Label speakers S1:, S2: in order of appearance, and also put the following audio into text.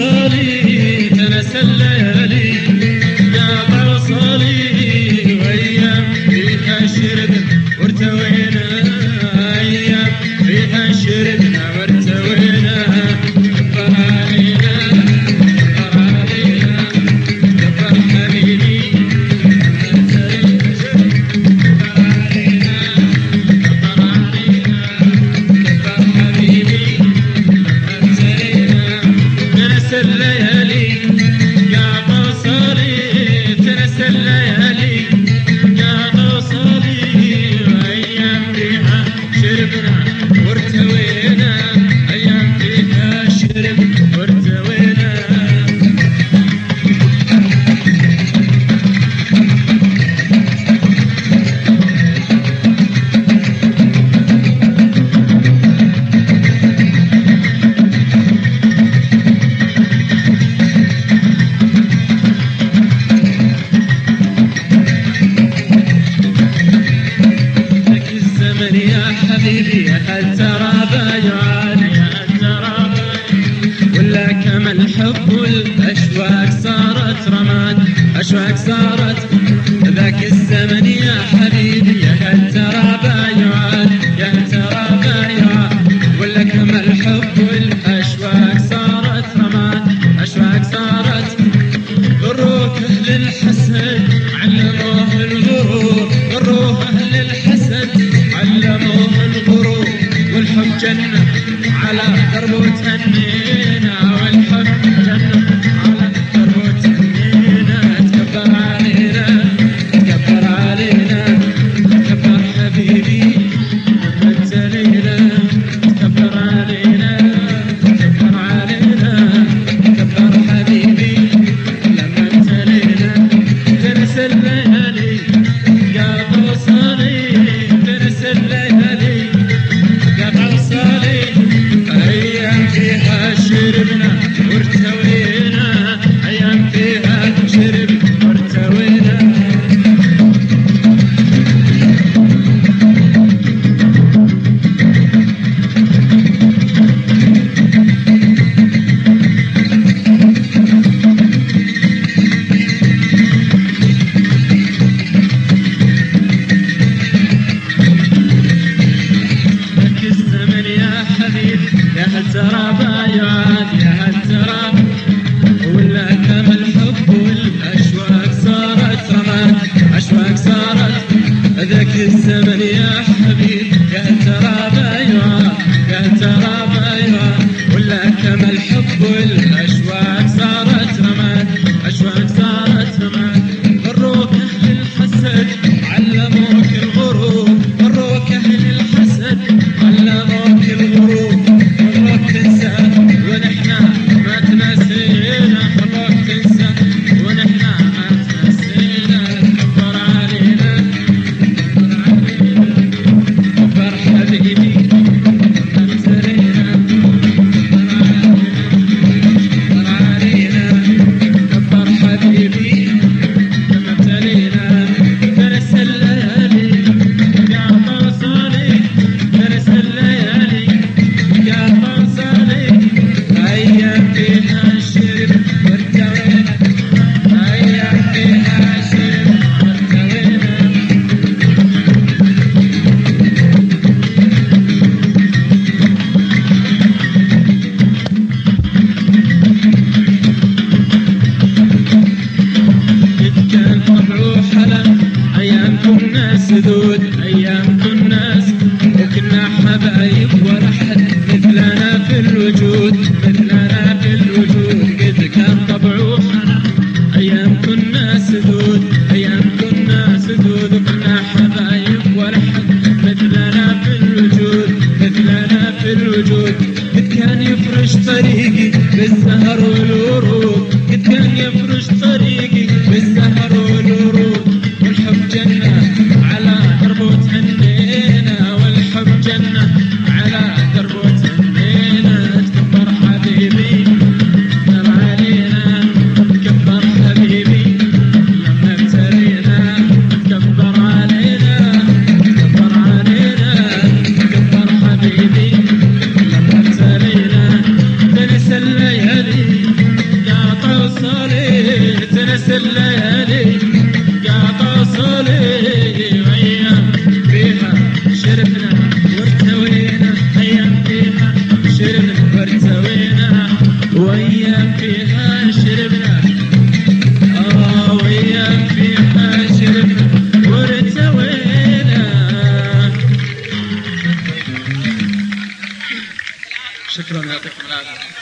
S1: بوصلي تنسى الليالي يا بوصلي وايام فيها شربنا وارتوينا ايام فيها شربنا وارتوينا كبر علينا كبر علينا كبر حبيبي الليالي يا بوصلي تنسى الليالي يا بوصلي وايام فيها شربنا وارتوينا ايام فيها شرب وارتوينا يا حبيبي هل ترى بايعان يا هل ترى ولا كما الحب والاشواق صارت رماد اشواق صارت ذاك الزمن يا حبيبي هل ترى بايعان يا هل ترى بايعان ولا كما الحب والاشواق صارت رماد اشواق صارت غروك اهل الحسد علموه الغرور غروه اهل الحسد علموه الغرور والحب جنة على درب وتهنينا والحب جنة على درب وتهنينا تكبر علينا تكبر علينا تكبر حبيبي لما ابتلينا تكبر علينا تكبر علينا تكبر حبيبي لما ابتلينا تنسى الليالي يا بوصلي تنسى الليالي يا بوصلي ايام فيها شربنا وارتوينا ايام فيها شرب وارتوينا يا هل ترى بايعان يا هل ترى ولا كما الحب والاشواق صارت رماد اشواق صارت ذاك الزمن يا حبيب يا هل ترى بايعان يا هل ترى بايعان ولا كما الحب والاشواق صارت رماد اشواق صارت رماد غروك اهل الحسد علموك الغرور غروك اهل الحسد علموك الغرور تنسى ونحن ما تنسينا خلاك تنسى ونحن ما تنسينا كبر علينا كبر حبيبي ابتلينا كبر علينا كبر حبيبي لما ابتلينا تنسى الليالي يا بوصلي تنسى الليالي يا بوصلي ايام فيها شرب وارتوينا ايام فيها شرب وارتوينا إذ كان طبعه حلا ايام كنا سدود ايام كنا وكنا حبايب ولا حد مثلنا في الوجود مثلنا في الوجود قد كان طبعه حلا ايام كنا سدود ايام كنا سدود وكنا حبايب ولا حد مثلنا في الوجود مثلنا في الوجود قد كان يفرش طريقي بالزهر والورود قد كان يفرش طريقي بالزهر والورود والحب جنة على درب وتهنينا والحب جنة على درب وتهنينا تكبر حبيبي كبر علينا كبر حبيبي لما ابتلينا كبر علينا كبر علينا كبر حبيبي لما ابتلينا تنسى الليالي وأيام فيها شربنا وأيام فيها شربنا وارتوينا. شكرا، يعطيكم العافية.